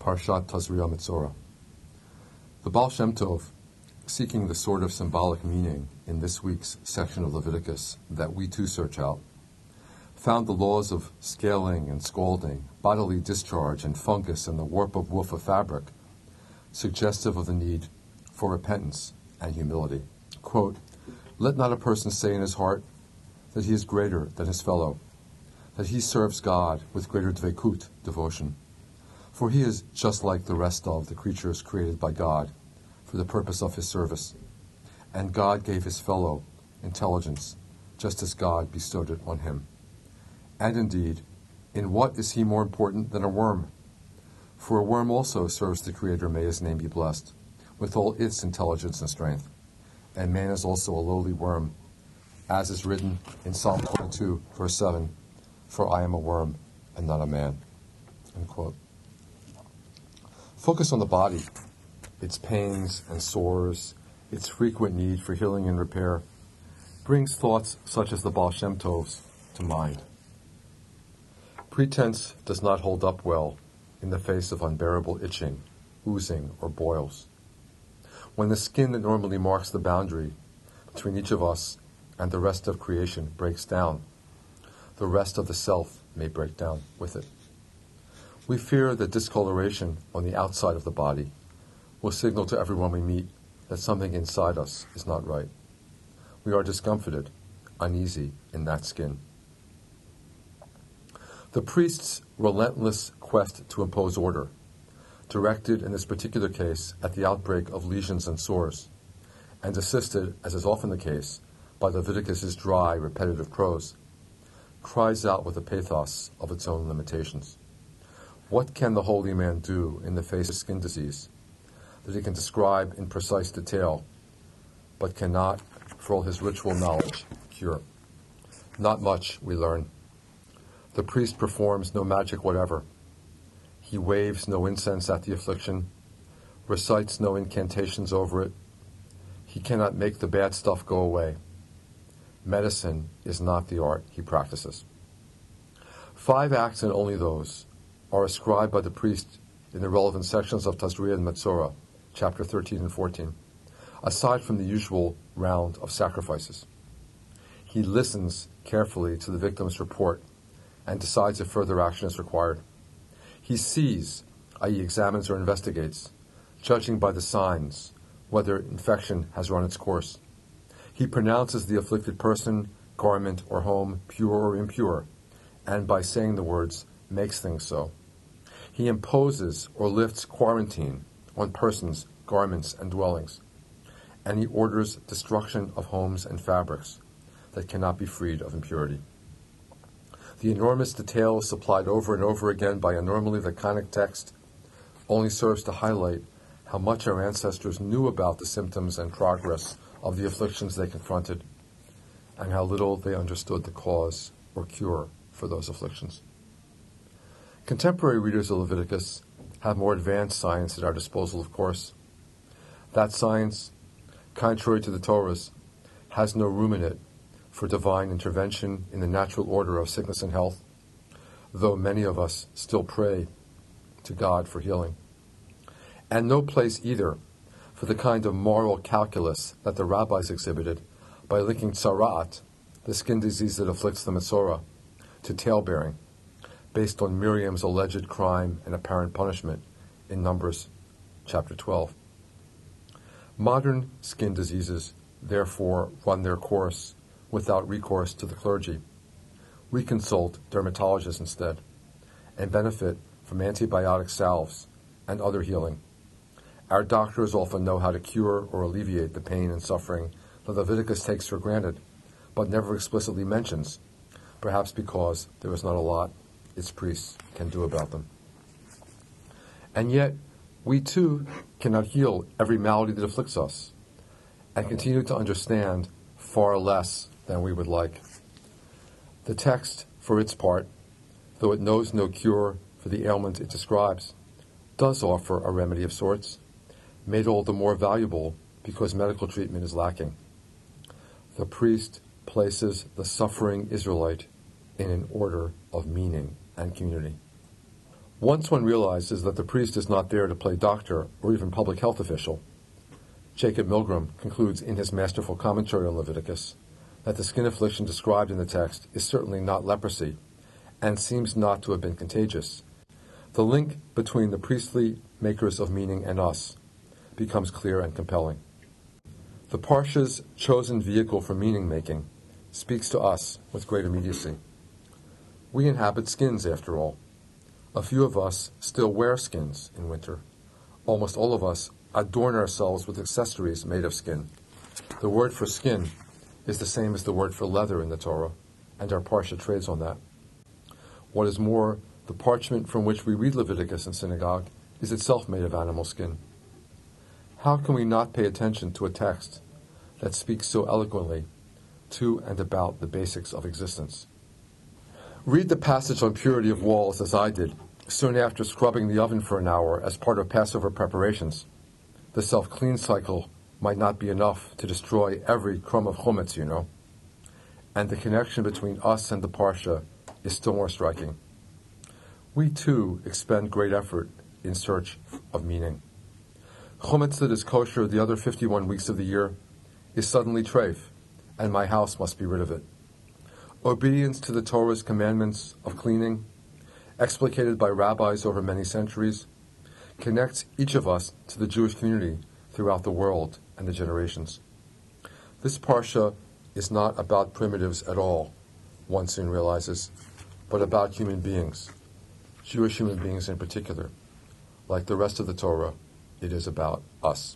Parshat Tazria Metzora. The Baal Shem Tov, seeking the sort of symbolic meaning in this week's section of Leviticus that we too search out, found the laws of scaling and scalding, bodily discharge and fungus and the warp of woof of fabric suggestive of the need for repentance and humility. Quote, "Let not a person say in his heart that he is greater than his fellow, that he serves God with greater dvekut, devotion. For he is just like the rest of the creatures created by God for the purpose of his service. And God gave his fellow intelligence, just as God bestowed it on him. And indeed, in what is he more important than a worm? For a worm also serves the Creator, may his name be blessed, with all its intelligence and strength. And man is also a lowly worm, as is written in Psalm 22, verse 7, for I am a worm and not a man." Unquote. Focus on the body, its pains and sores, its frequent need for healing and repair, brings thoughts such as the Baal Shem Tov's to mind. Pretense does not hold up well in the face of unbearable itching, oozing, or boils. When the skin that normally marks the boundary between each of us and the rest of creation breaks down, the rest of the self may break down with it. We fear that discoloration on the outside of the body will signal to everyone we meet that something inside us is not right. We are discomfited, uneasy in that skin. The priest's relentless quest to impose order, directed in this particular case at the outbreak of lesions and sores, and assisted, as is often the case, by Leviticus's dry, repetitive prose, cries out with the pathos of its own limitations. What can the holy man do in the face of skin disease that he can describe in precise detail, but cannot, for all his ritual knowledge, cure? Not much, we learn. The priest performs no magic whatever. He waves no incense at the affliction, recites no incantations over it. He cannot make the bad stuff go away. Medicine is not the art he practices. 5 acts, and only those, are ascribed by the priest in the relevant sections of Tazria and Metzora, chapter 13 and 14, aside from the usual round of sacrifices. He listens carefully to the victim's report and decides if further action is required. He sees, i.e. examines or investigates, judging by the signs whether infection has run its course. He pronounces the afflicted person, garment, or home pure or impure, and by saying the words, makes things so. He imposes or lifts quarantine on persons, garments, and dwellings, and he orders destruction of homes and fabrics that cannot be freed of impurity. The enormous details supplied over and over again by a normally laconic text only serves to highlight how much our ancestors knew about the symptoms and progress of the afflictions they confronted, and how little they understood the cause or cure for those afflictions. Contemporary readers of Leviticus have more advanced science at our disposal, of course. That science, contrary to the Torah's, has no room in it for divine intervention in the natural order of sickness and health, though many of us still pray to God for healing. And no place either for the kind of moral calculus that the rabbis exhibited by linking tzara'at, the skin disease that afflicts the Metzora, to tailbearing, based on Miriam's alleged crime and apparent punishment in Numbers chapter 12. Modern skin diseases, therefore, run their course without recourse to the clergy. We consult dermatologists instead, and benefit from antibiotic salves and other healing. Our doctors often know how to cure or alleviate the pain and suffering that Leviticus takes for granted, but never explicitly mentions, perhaps because there is not a lot its priests can do about them. And yet, we too cannot heal every malady that afflicts us, and continue to understand far less than we would like. The text, for its part, though it knows no cure for the ailment it describes, does offer a remedy of sorts, made all the more valuable because medical treatment is lacking. The priest places the suffering Israelite in an order of meaning and community. Once one realizes that the priest is not there to play doctor or even public health official, Jacob Milgrom concludes in his masterful commentary on Leviticus that the skin affliction described in the text is certainly not leprosy and seems not to have been contagious. The link between the priestly makers of meaning and us becomes clear and compelling. The Parsha's chosen vehicle for meaning-making speaks to us with great immediacy. We inhabit skins, after all. A few of us still wear skins in winter. Almost all of us adorn ourselves with accessories made of skin. The word for skin is the same as the word for leather in the Torah, and our Parsha trades on that. What is more, the parchment from which we read Leviticus in synagogue is itself made of animal skin. How can we not pay attention to a text that speaks so eloquently to and about the basics of existence? Read the passage on purity of walls as I did, soon after scrubbing the oven for an hour as part of Passover preparations. The self-clean cycle might not be enough to destroy every crumb of chumetz, you know. And the connection between us and the Parsha is still more striking. We too expend great effort in search of meaning. Chumetz that is kosher the other 51 weeks of the year is suddenly treif, and my house must be rid of it. Obedience to the Torah's commandments of cleaning, explicated by rabbis over many centuries, connects each of us to the Jewish community throughout the world and the generations. This Parsha is not about primitives at all, one soon realizes, but about human beings, Jewish human beings in particular. Like the rest of the Torah, it is about us.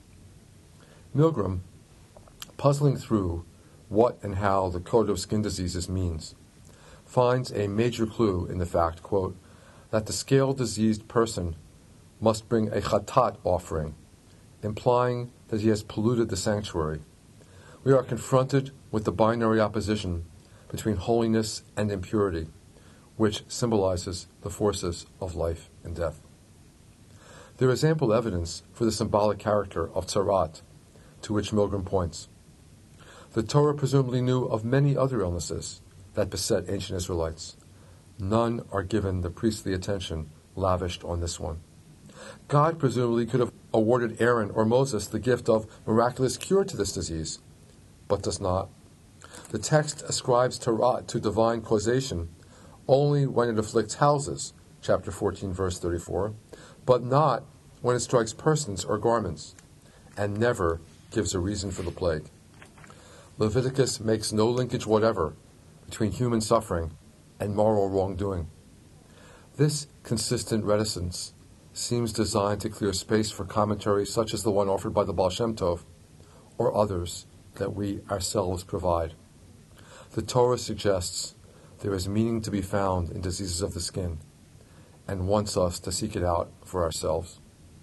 Milgrom, puzzling through what and how the code of skin diseases means, finds a major clue in the fact, quote, that the scale-diseased person must bring a chatat offering, implying that he has polluted the sanctuary. We are confronted with the binary opposition between holiness and impurity, which symbolizes the forces of life and death. There is ample evidence for the symbolic character of tzarat, to which Milgrom points. The Torah presumably knew of many other illnesses that beset ancient Israelites. None are given the priestly attention lavished on this one. God presumably could have awarded Aaron or Moses the gift of miraculous cure to this disease, but does not. The text ascribes tzarat to divine causation only when it afflicts houses, chapter 14, verse 34, but not when it strikes persons or garments, and never gives a reason for the plague. Leviticus makes no linkage whatever between human suffering and moral wrongdoing. This consistent reticence seems designed to clear space for commentaries such as the one offered by the Baal Shem Tov, or others that we ourselves provide. The Torah suggests there is meaning to be found in diseases of the skin, and wants us to seek it out for ourselves.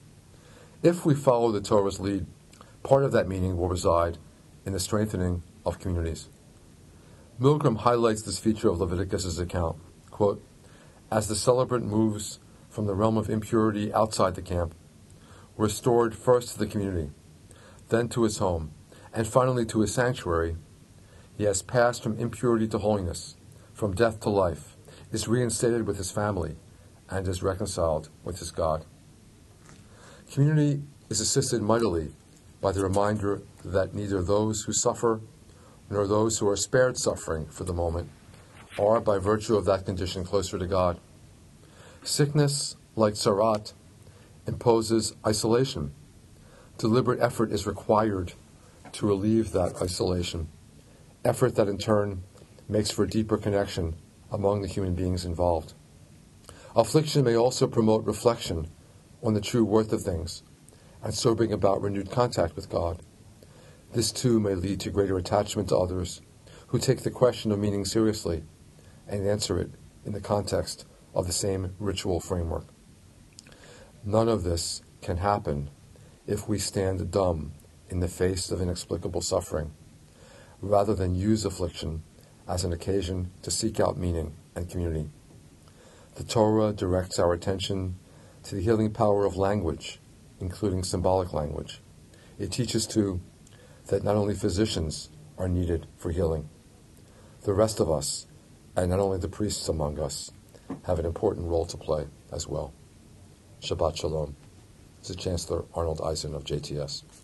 If we follow the Torah's lead, part of that meaning will reside in the strengthening of communities. Milgrom highlights this feature of Leviticus' account, quote, as the celebrant moves from the realm of impurity outside the camp, restored first to the community, then to his home, and finally to his sanctuary, he has passed from impurity to holiness, from death to life, is reinstated with his family, and is reconciled with his God. Community is assisted mightily by the reminder that neither those who suffer nor those who are spared suffering for the moment are, by virtue of that condition, closer to God. Sickness, like tzarat, imposes isolation. Deliberate effort is required to relieve that isolation, effort that in turn makes for deeper connection among the human beings involved. Affliction may also promote reflection on the true worth of things, and so bring about renewed contact with God. This too may lead to greater attachment to others who take the question of meaning seriously and answer it in the context of the same ritual framework. None of this can happen if we stand dumb in the face of inexplicable suffering, rather than use affliction as an occasion to seek out meaning and community. The Torah directs our attention to the healing power of language, including symbolic language. It teaches, too, that not only physicians are needed for healing. The rest of us, and not only the priests among us, have an important role to play as well. Shabbat Shalom. This is Chancellor Arnold Eisen of JTS.